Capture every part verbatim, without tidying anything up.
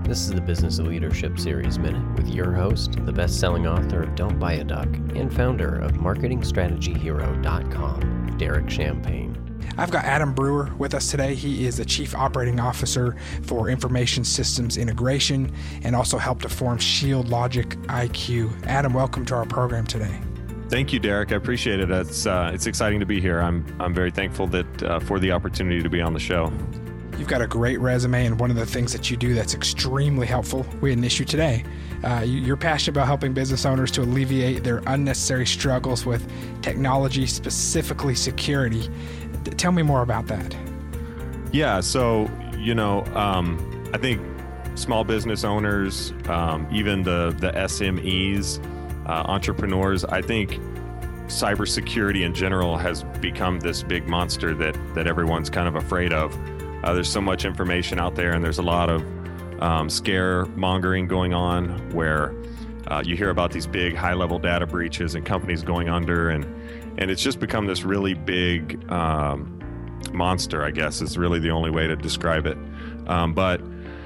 This is the Business Leadership Series Minute with your host, the best-selling author of Don't Buy a Duck and founder of marketing strategy hero dot com, Derek Champagne. I've got Adam Brewer with us today. He is the Chief Operating Officer for Information Systems Integration and also helped to form Shield Logic I Q. Adam, welcome to our program today. Thank you, Derek. I appreciate it. It's uh, it's exciting to be here. I'm I'm very thankful that uh, for the opportunity to be on the show. You've got a great resume, and one of the things that you do that's extremely helpful, we had an issue today. Uh, you're passionate about helping business owners to alleviate their unnecessary struggles with technology, specifically security. Tell me more about that. Yeah, so, you know, um, I think small business owners, um, even the, the S M Es, uh, entrepreneurs, I think cybersecurity in general has become this big monster that, that everyone's kind of afraid of. Uh, there's so much information out there, and there's a lot of um, scare mongering going on where uh, you hear about these big high-level data breaches and companies going under, and and it's just become this really big um, monster, I guess, is really the only way to describe it. Um, but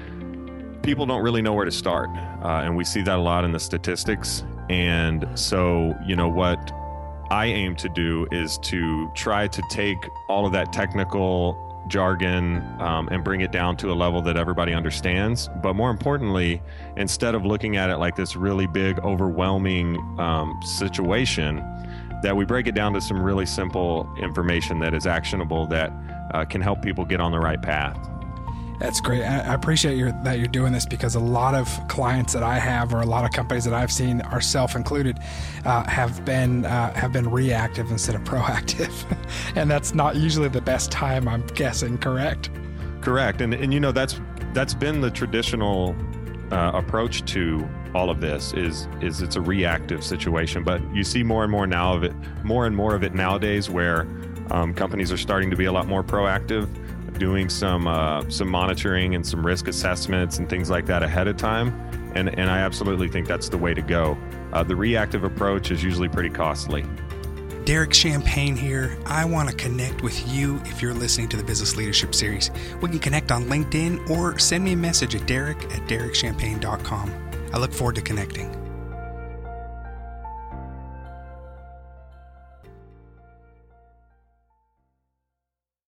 people don't really know where to start, uh, and we see that a lot in the statistics. And so, you know, what I aim to do is to try to take all of that technical jargon um, and bring it down to a level that everybody understands. But more importantly, instead of looking at it like this really big, overwhelming um, situation, that we break it down to some really simple information that is actionable that uh, can help people get on the right path. That's great. I appreciate your, that you're doing this, because a lot of clients that I have, or a lot of companies that I've seen, ourselves included, uh, have been uh, have been reactive instead of proactive, and that's not usually the best time, I'm guessing. Correct? Correct. And and you know that's that's been the traditional uh, approach to all of this. Is is it's a reactive situation, but you see more and more now of it, more and more of it nowadays, where um, companies are starting to be a lot more proactive, doing some uh, some monitoring and some risk assessments and things like that ahead of time. And, and I absolutely think that's the way to go. Uh, the reactive approach is usually pretty costly. Derek Champagne here. I want to connect with you if you're listening to the Business Leadership Series. We can connect on LinkedIn or send me a message at derek at derek champagne dot com. I look forward to connecting.